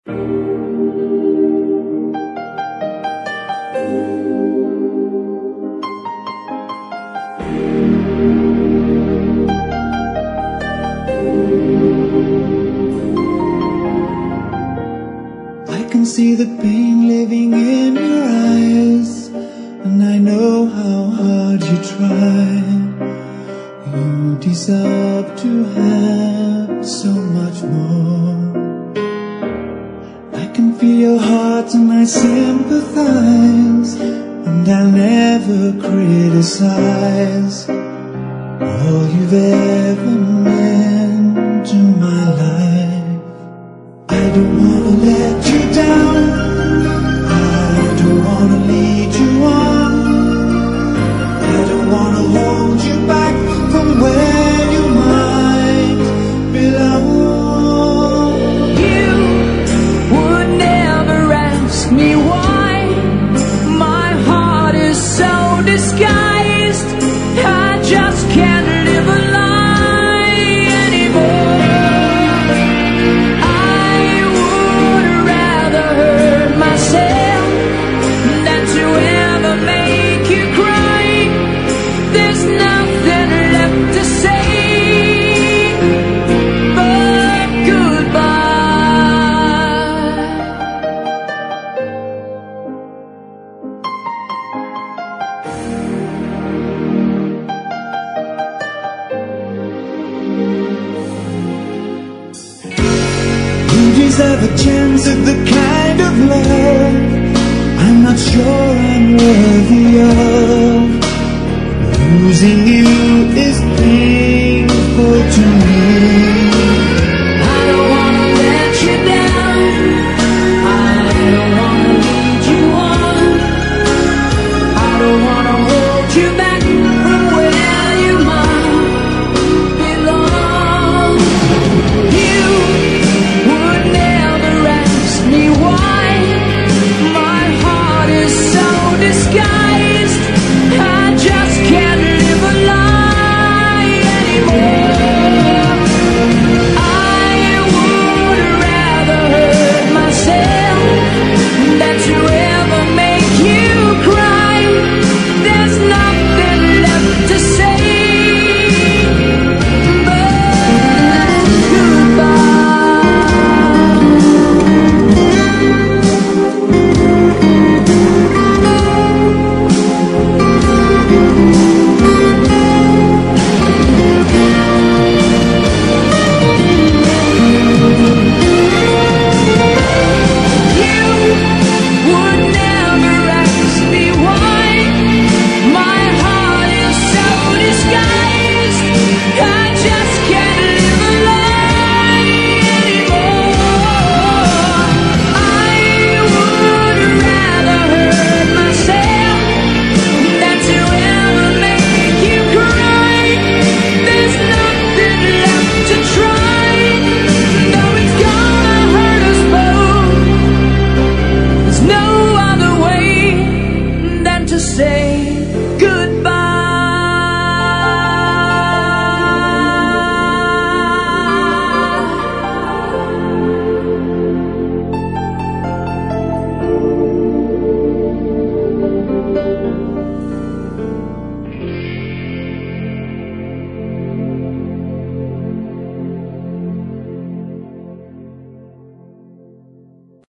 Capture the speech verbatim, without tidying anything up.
I can see the pain living in your eyes, and I know how hard you try. You deserve to have so much more. I can feel your heart and I sympathize, and I'll never criticize all you've ever meant to my life. I don't wanna let you down, I don't wanna lead you on, I don't wanna hold you back from where you might belong. You would never ask me why my heart is so disguised. I just can't live a lie anymore. I would rather hurt myself than to ever make you cry. There's nothing left to say but goodbye. You deserve a chance at the kind of love I'm not sure I'm worthy of. Losing you is painful to me.